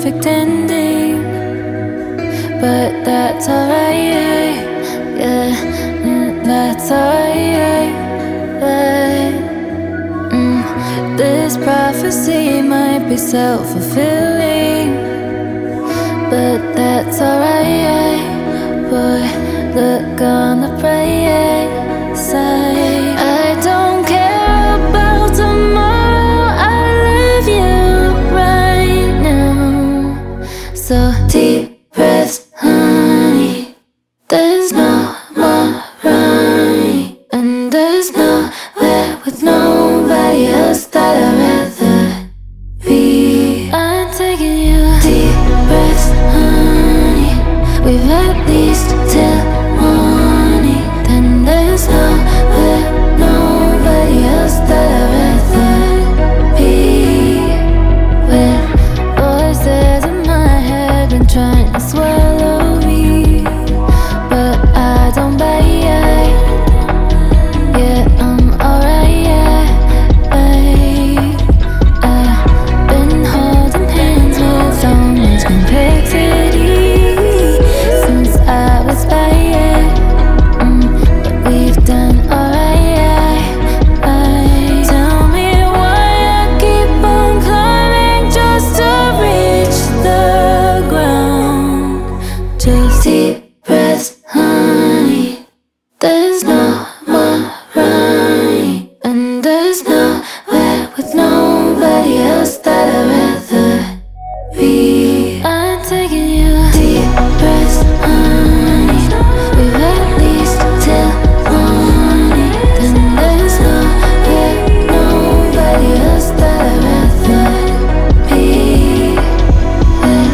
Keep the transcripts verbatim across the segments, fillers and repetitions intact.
perfect ending, but that's alright, yeah, mm, that's alright, but mm, this prophecy might be self-fulfilling, but that's alright, boy, look on the bright side. I don't care about tomorrow, I live you right now. So deep breaths, honey, there's no more running, and there's nowhere with nobody else that I'd rather be. I'm taking you deep breaths, honey, we've at least till morning. Then there's nowhere, nobody else that I'd rather be. With voices in my head and trying to swallow me, but I don't buy it. Yeah, I'm alright, yeah. I've been holding hands with so much complexity since I was five, mm, but we've done alright. Tell me why I keep on climbing just to reach the ground. Just deep breaths, honey, there's no more running, and there's nowhere with nobody else that I'd rather be. I'm taking you deep breaths, honey, we've at least till morning. Then there's nowhere, nobody else that I'd rather be with.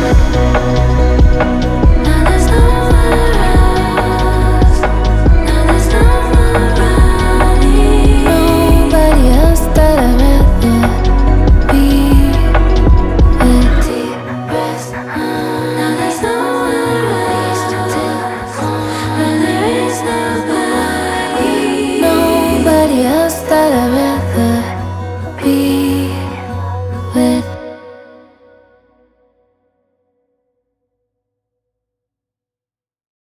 Now there's nowhere else, now there's no more running, nobody else that I'd rather be with. Deep breaths, now there's nowhere else till when there is nobody, nobody else that I'd rather